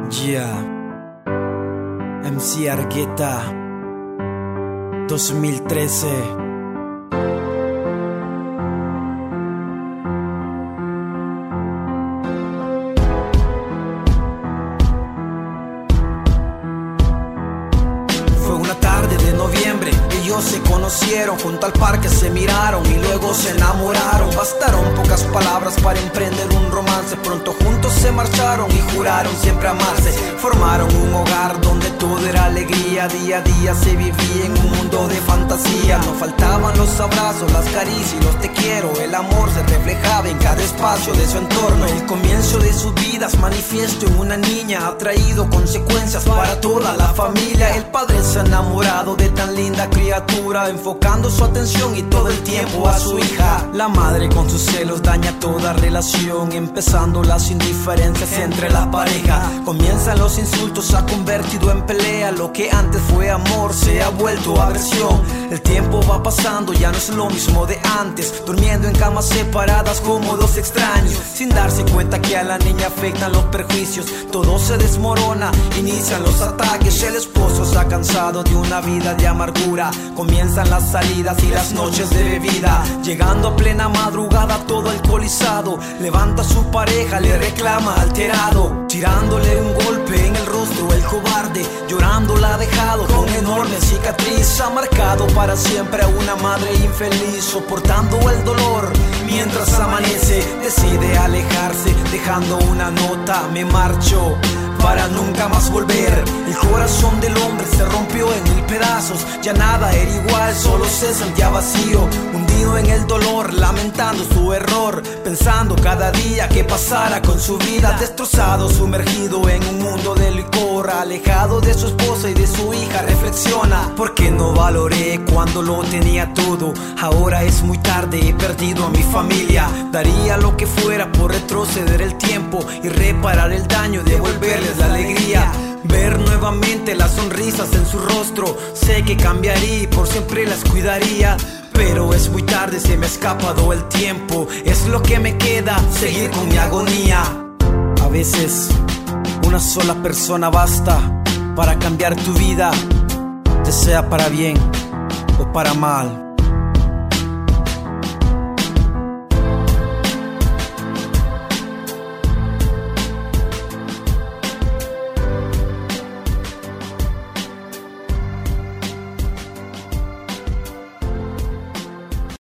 Yeah, MC Argueta 2013. Fue una tarde de noviembre, ellos se conocieron, junto al parque se miraron y luego se enamoraron. Bastaron pocas palabras para emprender un romance, pronto juntos se marcharon y juraron siempre amarse. Formaron un hogar donde todo era alegría, día a día se vivía en un mundo de fantasía. No faltaban los abrazos, las caricias y los te quiero, el amor se reflejaba en cada espacio de su entorno. El comienzo de sus vidas manifiesto en una niña, ha traído consecuencias para toda la familia. El padre se ha enamorado de tan linda criatura, enfocando su atención y todo el tiempo a su hija. La madre con sus celos daña toda relación, empezando las indiferencias entre la pareja. Comienzan los insultos, se ha convertido en pelea. Lo que antes fue amor se ha vuelto aversión. El tiempo va pasando, ya no es lo mismo de antes, durmiendo en camas separadas como dos extraños, sin darse cuenta que a la niña afectan los perjuicios. Todo se desmorona, inician los ataques. El esposo se ha cansado de una vida de amargura, comienzan las salidas y las noches de bebida. Llegando a plena madrugada todo alcoholizado, levanta a su pareja, le reclama alterado, tirándole un golpe en el rostro. El cobarde llorando la ha dejado con enorme cicatriz, ha marcado para siempre a una madre infeliz, soportando el dolor mientras amanece. Decide alejarse dejando una nota: me marcho para nunca más volver. El corazón del hombre se rompió en mil pedazos, ya nada era igual, solo se sentía vacío, hundido en el dolor, lamentando su error, pensando cada día que pasara con su vida. Destrozado, sumergido en un mundo de licor, alejado de su esposa y de su hija, reflexiona: ¿por qué no valoré cuando lo tenía todo? Ahora es muy tarde, he perdido a mi familia. Daría lo que fuera por retroceder el tiempo y reparar el daño, devolverles la alegría, ver nuevamente las sonrisas en su rostro. Sé que cambiaría y por siempre las cuidaría, pero es muy tarde, se me ha escapado el tiempo. Es lo que me queda, seguir con mi agonía. A veces una sola persona basta para cambiar tu vida, ya sea para bien o para mal.